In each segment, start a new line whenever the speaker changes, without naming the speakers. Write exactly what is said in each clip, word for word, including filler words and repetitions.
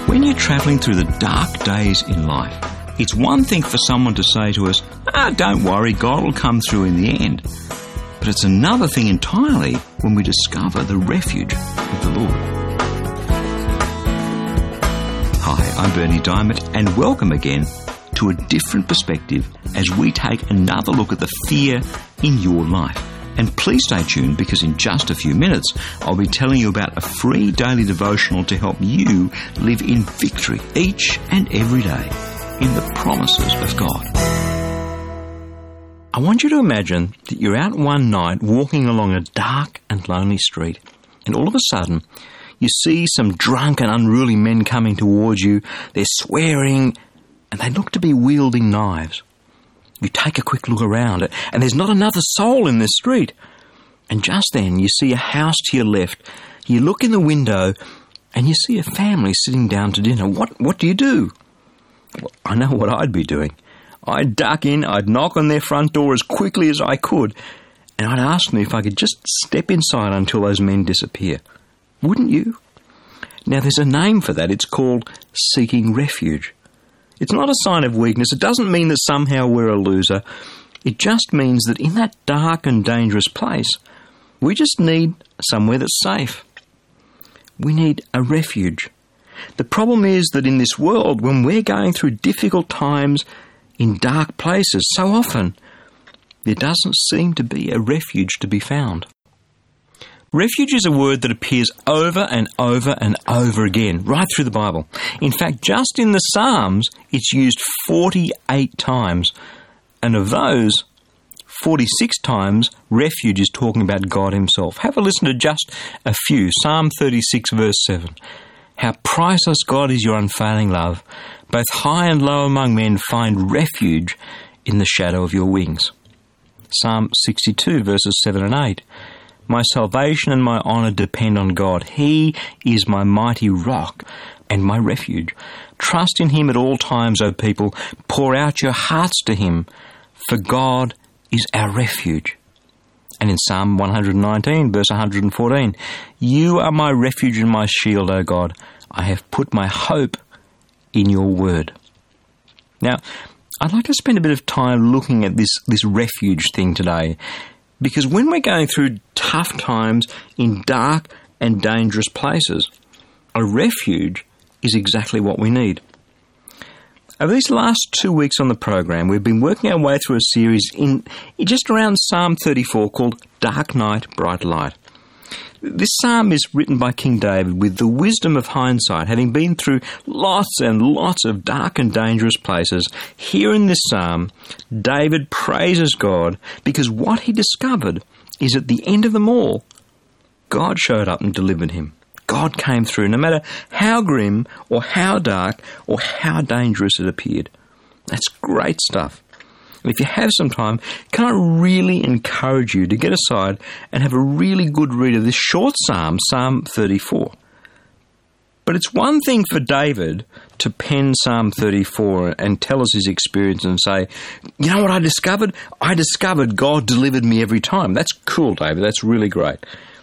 When you're travelling through the dark days in life, it's one thing for someone to say to us, ah, don't worry, God will come through in the end. But it's another thing entirely when we discover the refuge of the Lord. Hi, I'm Berni Dymet, and welcome again to a different perspective as we take another look at the fear in your life. And please stay tuned, because in just a few minutes I'll be telling you about a free daily devotional to help you live in victory each and every day in the promises of God. I want you to imagine that you're out one night walking along a dark and lonely street, and all of a sudden you see some drunk and unruly men coming towards you. They're swearing and they look to be wielding knives. You take a quick look around, and there's not another soul in this street. And just then, you see a house to your left. You look in the window, and you see a family sitting down to dinner. What What do you do? Well, I know what I'd be doing. I'd duck in, I'd knock on their front door as quickly as I could, and I'd ask them if I could just step inside until those men disappear. Wouldn't you? Now, there's a name for that. It's called seeking refuge. It's not a sign of weakness. It doesn't mean that somehow we're a loser. It just means that in that dark and dangerous place, we just need somewhere that's safe. We need a refuge. The problem is that in this world, when we're going through difficult times in dark places, so often there doesn't seem to be a refuge to be found. Refuge is a word that appears over and over and over again, right through the Bible. In fact, just in the Psalms, it's used forty-eight times. And of those, forty-six times, refuge is talking about God himself. Have a listen to just a few. Psalm thirty-six, verse seven. How priceless, God, is your unfailing love. Both high and low among men find refuge in the shadow of your wings. Psalm sixty-two, verses seven and eight. My salvation and my honour depend on God. He is my mighty rock and my refuge. Trust in him at all times, O people. Pour out your hearts to him, for God is our refuge. And in Psalm one nineteen, verse one fourteen, you are my refuge and my shield, O God. I have put my hope in your word. Now, I'd like to spend a bit of time looking at this, this refuge thing today, because when we're going through tough times in dark and dangerous places, a refuge is exactly what we need. Over these last two weeks on the program, we've been working our way through a series in just around Psalm thirty-four called Dark Night, Bright Light. This psalm is written by King David with the wisdom of hindsight, having been through lots and lots of dark and dangerous places. Here in this psalm, David praises God because what he discovered is at the end of them all, God showed up and delivered him. God came through, no matter how grim or how dark or how dangerous it appeared. That's great stuff. And if you have some time, can I really encourage you to get aside and have a really good read of this short psalm, Psalm thirty-four. But it's one thing for David to pen Psalm thirty-four and tell us his experience and say, you know what I discovered? I discovered God delivered me every time. That's cool, David. That's really great.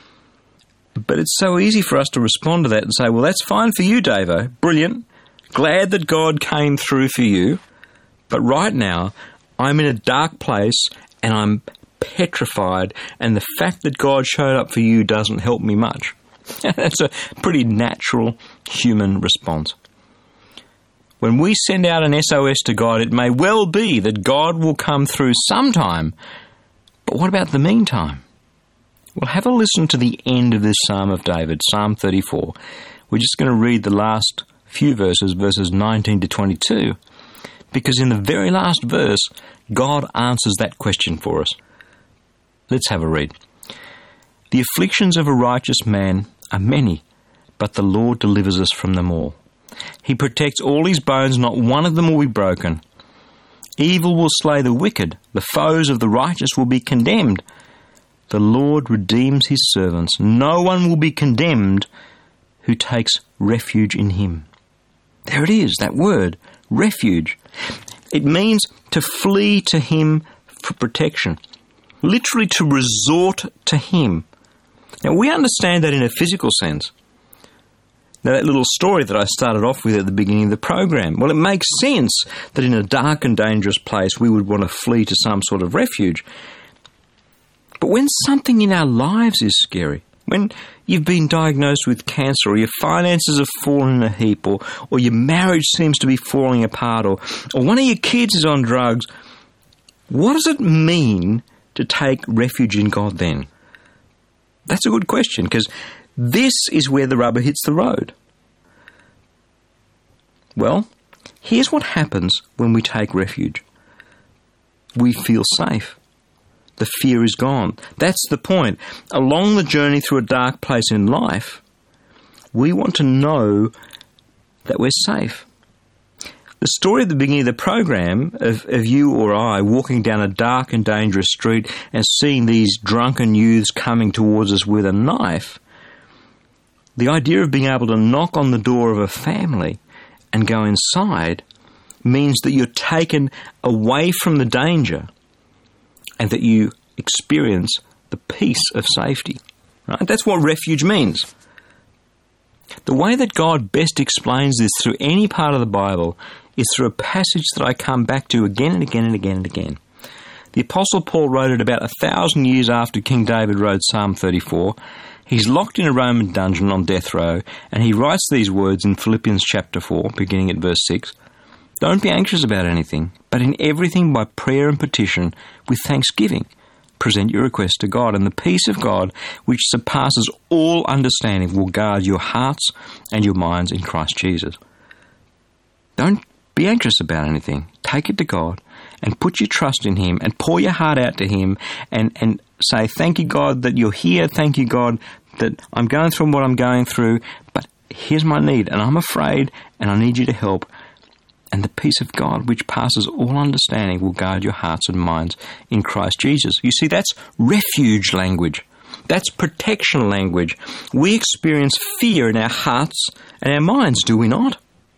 But it's so easy for us to respond to that and say, well, that's fine for you, David. Brilliant. Glad that God came through for you. But right now, I'm in a dark place and I'm petrified, and the fact that God showed up for you doesn't help me much. That's a pretty natural human response. When we send out an S O S to God, it may well be that God will come through sometime. But what about the meantime? Well, have a listen to the end of this Psalm of David, Psalm thirty-four. We're just going to read the last few verses, verses nineteen to twenty-two. Because in the very last verse, God answers that question for us. Let's have a read. The afflictions of a righteous man are many, but the Lord delivers us from them all. He protects all his bones, not one of them will be broken. Evil will slay the wicked, the foes of the righteous will be condemned. The Lord redeems his servants. No one will be condemned who takes refuge in him. There it is, that word, refuge. It means to flee to him for protection. Literally to resort to him. Now we understand that in a physical sense. Now, that little story that I started off with at the beginning of the program, well, it makes sense that in a dark and dangerous place we would want to flee to some sort of refuge. But when something in our lives is scary, when you've been diagnosed with cancer, or your finances have fallen in a heap, or, or your marriage seems to be falling apart, or, or one of your kids is on drugs, what does it mean to take refuge in God then? That's a good question, because this is where the rubber hits the road. Well, here's what happens when we take refuge. We feel safe. The fear is gone. That's the point. Along the journey through a dark place in life, we want to know that we're safe. The story at the beginning of the program of, of you or I walking down a dark and dangerous street and seeing these drunken youths coming towards us with a knife, the idea of being able to knock on the door of a family and go inside means that you're taken away from the danger and that you experience the peace of safety. Right? That's what refuge means. The way that God best explains this through any part of the Bible is through a passage that I come back to again and again and again and again. The Apostle Paul wrote it about a thousand years after King David wrote Psalm thirty-four. He's locked in a Roman dungeon on death row, and he writes these words in Philippians chapter four, beginning at verse six. Don't be anxious about anything, but in everything by prayer and petition, with thanksgiving, present your requests to God, and the peace of God, which surpasses all understanding, will guard your hearts and your minds in Christ Jesus. Don't be anxious about anything. Take it to God and put your trust in Him and pour your heart out to Him and, and say, thank you, God, that you're here. Thank you, God, that I'm going through what I'm going through, but here's my need, and I'm afraid, and I need you to help. And the peace of God, which passes all understanding, will guard your hearts and minds in Christ Jesus. You see, that's refuge language. That's protection language. We experience fear in our hearts and our minds, do we not?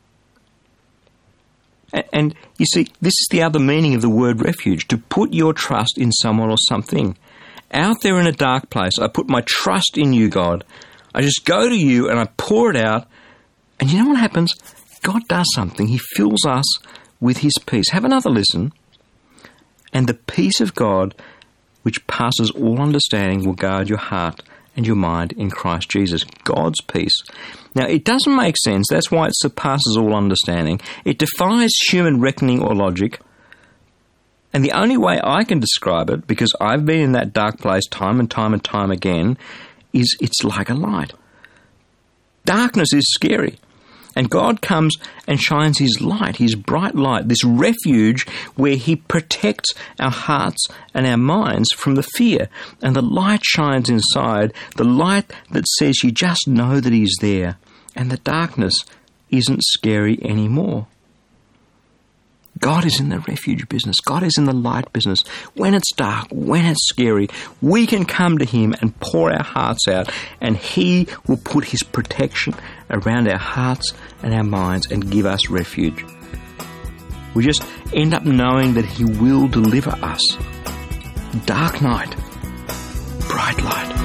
And you see, this is the other meaning of the word refuge, to put your trust in someone or something. Out there in a dark place, I put my trust in you, God. I just go to you and I pour it out. And you know what happens? God does something. He fills us with His peace. Have another listen. And the peace of God, which passes all understanding, will guard your heart and your mind in Christ Jesus. God's peace. Now, it doesn't make sense. That's why it surpasses all understanding. It defies human reckoning or logic. And the only way I can describe it, because I've been in that dark place time and time and time again, is it's like a light. Darkness is scary. And God comes and shines His light, His bright light, this refuge where He protects our hearts and our minds from the fear. And the light shines inside, the light that says you just know that He's there. And the darkness isn't scary anymore. God is in the refuge business. God is in the light business. When it's dark, when it's scary, we can come to Him and pour our hearts out, and He will put His protection around our hearts and our minds and give us refuge. We just end up knowing that He will deliver us. Dark night, bright light.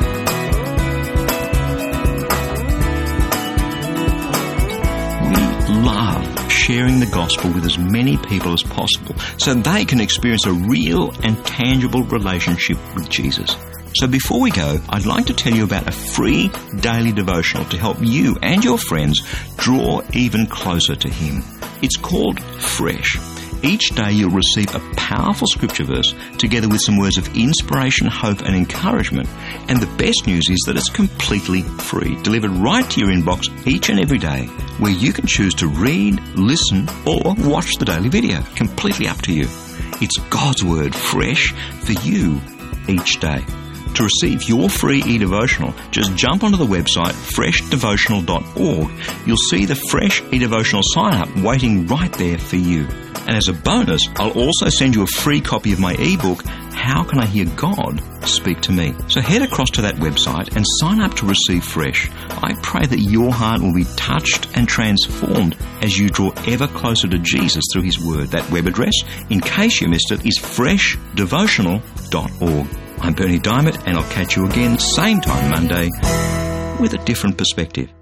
Love sharing the gospel with as many people as possible so they can experience a real and tangible relationship with Jesus. So before we go, I'd like to tell you about a free daily devotional to help you and your friends draw even closer to Him. It's called Fresh. Each day you'll receive a powerful scripture verse together with some words of inspiration, hope and encouragement. And the best news is that it's completely free, delivered right to your inbox each and every day, where you can choose to read, listen or watch the daily video. Completely up to you. It's God's Word fresh for you each day. To receive your free e-devotional, just jump onto the website fresh devotional dot org. You'll see the Fresh e-devotional sign-up waiting right there for you. And as a bonus, I'll also send you a free copy of my ebook, How Can I Hear God Speak to Me? So head across to that website and sign up to receive Fresh. I pray that your heart will be touched and transformed as you draw ever closer to Jesus through His Word. That web address, in case you missed it, is fresh devotional dot org. I'm Bernie Diamond, and I'll catch you again same time Monday with a different perspective.